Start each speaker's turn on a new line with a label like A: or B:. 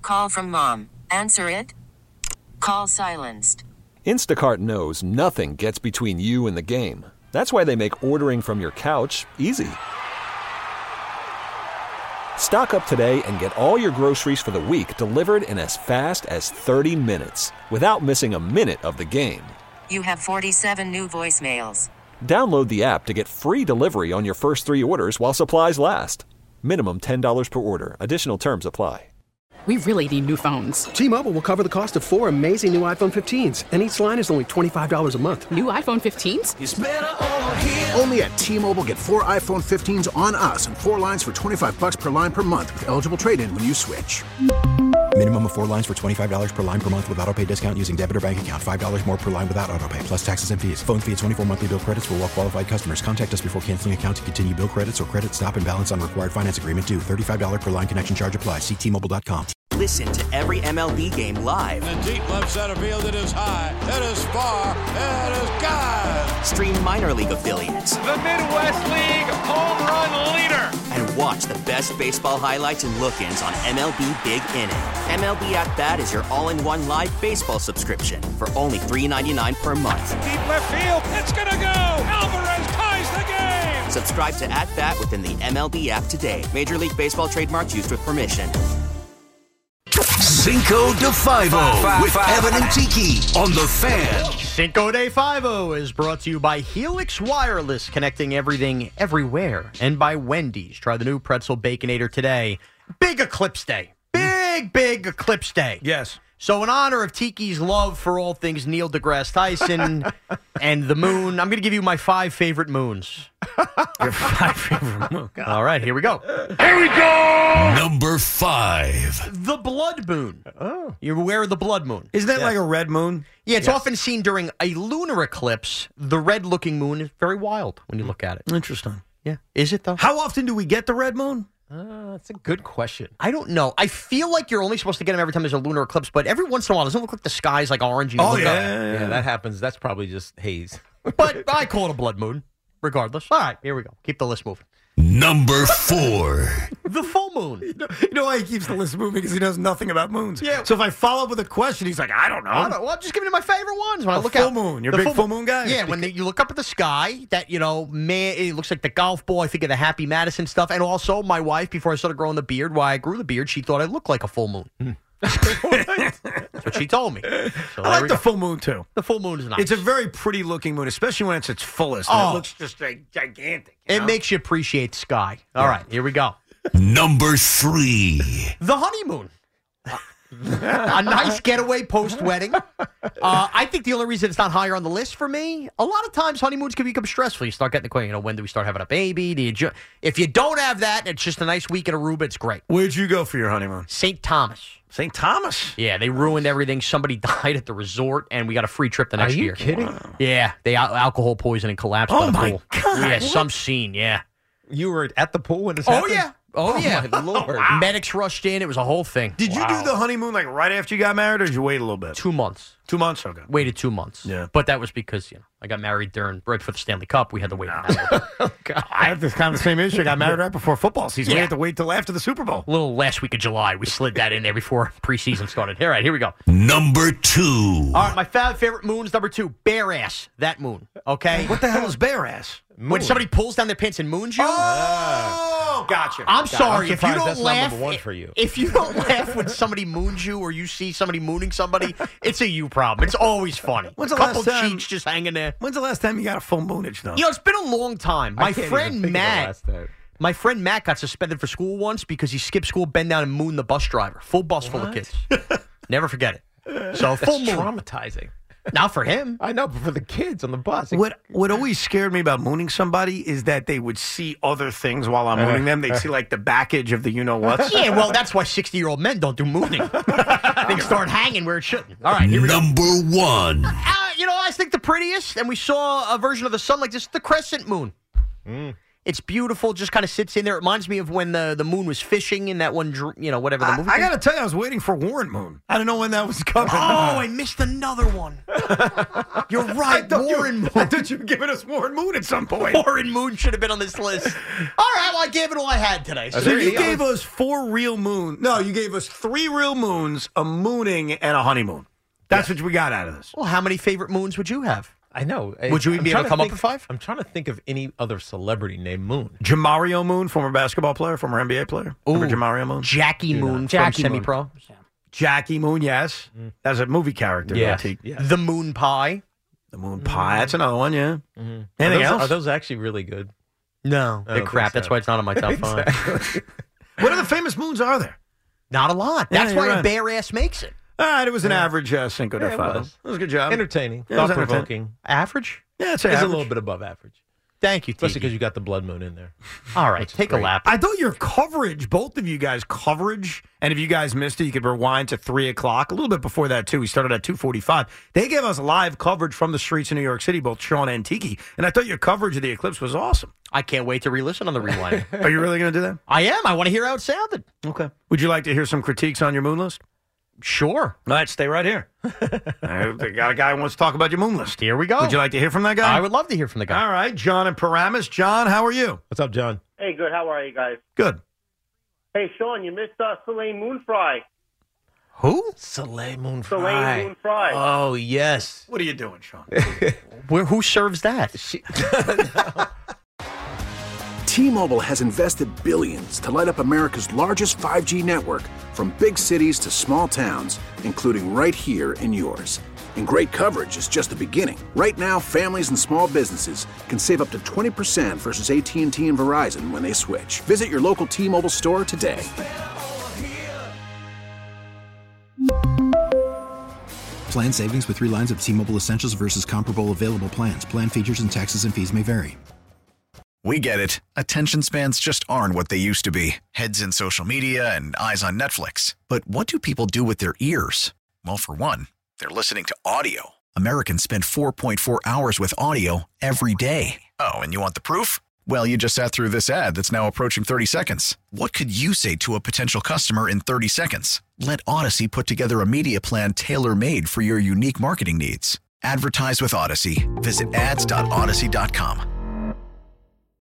A: Call from mom. Answer it. Call silenced.
B: Instacart knows nothing gets between you and the game. That's why they make ordering from your couch easy. Stock up today and get all your groceries for the week delivered in as fast as 30 minutes without missing a minute of the game.
A: You have 47 new voicemails.
B: Download the app to get free delivery on your first 3 orders while supplies last. Minimum $10 per order. Additional terms apply.
C: We really need new phones.
D: T-Mobile will cover the cost of 4 amazing new iPhone 15s, and each line is only $25 a month.
C: New iPhone 15s?
E: It's better over here. Only at T-Mobile, get 4 iPhone 15s on us and 4 lines for $25 per line per month with eligible trade-in when you switch.
F: Minimum of 4 lines for $25 per line per month with autopay discount using debit or bank account. $5 more per line without autopay, plus taxes and fees. Phone fee at 24 monthly bill credits for well-qualified customers. Contact us before canceling account to continue bill credits or credit stop and balance on required finance agreement due. $35 per line connection charge applies. See T-Mobile.com.
G: Listen to every MLB game live.
H: In the deep left center field, it is high, it is far, it is gone.
G: Stream minor league affiliates.
I: The Midwest League home run leader.
G: And watch the best baseball highlights and look-ins on MLB Big Inning. MLB At Bat is your all-in-one live baseball subscription for only $3.99 per month.
I: Deep left field, it's gonna go. Alvarez ties the game.
G: Subscribe to At Bat within the MLB app today. Major League Baseball trademarks used with permission.
E: Cinco de Five-O with Evan and Tiki on The Fan.
J: Cinco de Five-O is brought to you by Helix Wireless, connecting everything everywhere, and by Wendy's. Try the new Pretzel Baconator today. Big Eclipse Day. Big Eclipse Day.
K: Yes.
J: So in honor of Tiki's love for all things Neil deGrasse Tyson and the moon, I'm going to give you my 5 favorite moons.
K: Your 5 favorite moons.
J: All right, here we go.
I: Here we go.
E: Number 5.
J: The blood moon. Oh. You're aware of the blood moon?
K: Isn't that like a red moon?
J: Yeah, it's often seen during a lunar eclipse. The red-looking moon is very wild when you look at it.
K: Interesting.
J: Yeah. Is it, though?
K: How often do we get the red moon?
L: That's a good question.
J: I don't know. I feel like you're only supposed to get them every time there's a lunar eclipse, but every once in a while, doesn't it look like the sky's like orangey?
K: Oh,
L: Yeah, that happens. That's probably just haze.
J: But I call it a blood moon, regardless. All right, here we go. Keep the list moving.
E: Number 4.
J: The full moon.
K: You know why he keeps the list moving? Because he knows nothing about moons.
J: Yeah.
K: So if I follow up with a question, he's like, I don't know.
J: Well, I'm just giving you my favorite ones. When I look
K: full
J: at
K: moon. You're a big full moon guy?
J: Yeah, when you look up at the sky, that, man, it looks like the golf ball. I think of the Happy Madison stuff. And also, my wife, before I started growing the beard, why I grew the beard, she thought I looked like a full moon. That's what she told me. So
K: I like the full moon, too.
J: The full moon is nice.
K: It's a very pretty looking moon, especially when it's its fullest. And it looks just gigantic.
J: It makes you appreciate sky. All right, here we go.
E: Number 3.
J: The honeymoon. A nice getaway post-wedding. I think the only reason it's not higher on the list for me, a lot of times honeymoons can become stressful. You start getting the question, when do we start having a baby? If you don't have that, it's just a nice week in Aruba. It's great.
K: Where'd you go for your honeymoon?
J: St. Thomas.
K: St. Thomas?
J: Yeah, they ruined everything. Somebody died at the resort, and we got a free trip the next year.
L: Are you kidding? Wow.
J: Yeah, they alcohol poisoning collapsed by the pool.
K: Oh, my God.
J: Yeah, some scene, yeah.
L: You were at the pool when this happened?
J: Oh, yeah.
L: My Lord.
J: Wow. Medics rushed in. It was a whole thing.
K: Did you do the honeymoon like right after you got married, or did you wait a little bit?
J: 2 months.
K: 2 months? Okay.
J: Waited 2 months.
K: Yeah.
J: But that was because, I got married right before the Stanley Cup. We had to wait. Oh,
K: God. I have this kind of the same issue. I got married right before football season. We had to wait till after the Super Bowl.
J: A little last week of July. We slid that in there before preseason started. All right, here we go.
E: Number 2.
J: All right, my favorite moon's number 2. Bare ass. That moon. Okay?
K: What the hell is bare ass?
J: When somebody pulls down their pants and moons you.
K: Oh, gotcha.
J: I'm sorry if you don't
L: that's
J: laugh.
L: Number 1 for you.
J: If you don't laugh when somebody moons you, or you see somebody mooning somebody, it's a you problem. It's always funny.
K: When's the
J: couple
K: last time-
J: cheeks just hanging there.
K: When's the last time you got a full moonage, though?
J: It's been a long time.
L: I can't even think of the
J: My friend Matt got suspended for school once because he skipped school, bent down, and mooned the bus driver. Full bus full of kids. Never forget it. So full moon.
L: Traumatizing.
J: Not for him.
L: I know, but for the kids on the bus.
K: What always scared me about mooning somebody is that they would see other things while I'm mooning them. They'd see like the backage of the you-know-what.
J: Yeah, well, that's why 60-year-old men don't do mooning. They start hanging where it shouldn't. All right, here we go.
E: Number 1.
J: I think the prettiest, and we saw a version of the sun like this, the crescent moon. It's beautiful. Just kind of sits in there. It reminds me of when the moon was fishing in that one, whatever the movie.
K: I got to tell you, I was waiting for Warrant Moon. I don't know when that was coming.
J: Oh, I missed another one. You're right, Warren Moon.
K: I thought you were giving us Warrant Moon at some point.
J: Warren Moon should have been on this list. All right, well, I gave it all I had today.
K: So you gave us 4 real moons. No, you gave us 3 real moons, a mooning, and a honeymoon. That's what we got out of this.
J: Well, how many favorite moons would you have?
L: I know.
J: Would you even be able to come up with 5?
L: I'm trying to think of any other celebrity named Moon.
K: Jamario Moon, former basketball player, former NBA player. Remember Jamario Moon?
J: Jackie Moon from Semi-Pro.
K: Jackie Moon, yes. That's a movie character.
L: Yes.
J: The Moon Pie.
K: The Moon Pie. That's another one, yeah.
L: Mm-hmm.
K: Anything else?
L: Are those actually really good?
J: No. They're crap. That's why it's not on my top 5.
K: What other famous moons are there?
J: Not a lot. That's why a bare ass makes it.
K: All right, it was an average Cinco de Fado. It was a good job.
L: Entertaining.
K: Yeah,
L: Thought-provoking.
J: Average?
K: Yeah, it's
L: a
K: average.
L: little bit above average.
J: Thank you,
L: especially because you got the blood moon in there.
J: All right, take a lap.
K: I thought your coverage, both of you guys' coverage, and if you guys missed it, you could rewind to 3 o'clock, a little bit before that, too. We started at 2:45. They gave us live coverage from the streets of New York City, both Sean and Tiki, and I thought your coverage of the eclipse was awesome.
J: I can't wait to re-listen on the rewind.
K: Are you really going to do that?
J: I am. I want to hear how it sounded.
K: Okay. Would you like to hear some critiques on your moon list?
J: Sure.
K: All right, stay right here. I got a guy who wants to talk about your moon list.
J: Here we go.
K: Would you like to hear from that guy?
J: I would love to hear from the guy.
K: All right, John and Paramus. John, how are you?
L: What's up, John?
M: Hey, good. How are you guys?
K: Good.
M: Hey, Sean, you missed Soleil Moon Fry.
J: Who?
L: Soleil Moon Fry.
M: Soleil Moon Fry.
L: Oh, yes.
K: What are you doing, Sean?
J: Who serves that?
E: T-Mobile has invested billions to light up America's largest 5G network, from big cities to small towns, including right here in yours. And great coverage is just the beginning. Right now, families and small businesses can save up to 20% versus AT&T and Verizon when they switch. Visit your local T-Mobile store today.
F: Plan savings with 3 lines of T-Mobile Essentials versus comparable available plans. Plan features and taxes and fees may vary.
N: We get it. Attention spans just aren't what they used to be. Heads in social media and eyes on Netflix. But what do people do with their ears? Well, for one, they're listening to audio. Americans spend 4.4 hours with audio every day. Oh, and you want the proof? Well, you just sat through this ad that's now approaching 30 seconds. What could you say to a potential customer in 30 seconds? Let Odyssey put together a media plan tailor-made for your unique marketing needs. Advertise with Odyssey. Visit ads.odyssey.com.